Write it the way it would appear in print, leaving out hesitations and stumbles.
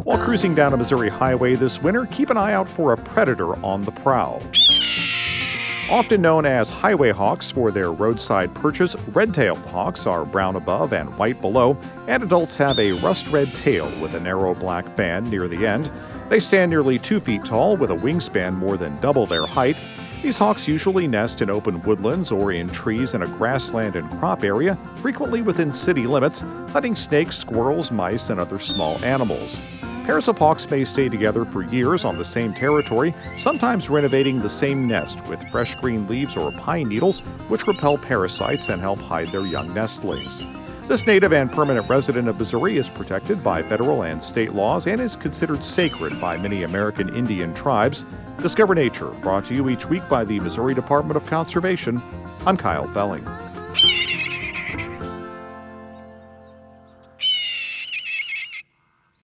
While cruising down a Missouri highway this winter, keep an eye out for a predator on the prowl. Often known as highway hawks for their roadside perches, red-tailed hawks are brown above and white below, and adults have a rust-red tail with a narrow black band near the end. They stand nearly 2 feet tall with a wingspan more than double their height. These hawks usually nest in open woodlands or in trees in a grassland and crop area, frequently within city limits, hunting snakes, squirrels, mice, and other small animals. Pairs of hawks may stay together for years on the same territory, sometimes renovating the same nest with fresh green leaves or pine needles, which repel parasites and help hide their young nestlings. This native and permanent resident of Missouri is protected by federal and state laws and is considered sacred by many American Indian tribes. Discover Nature, brought to you each week by the Missouri Department of Conservation. I'm Kyle Felling.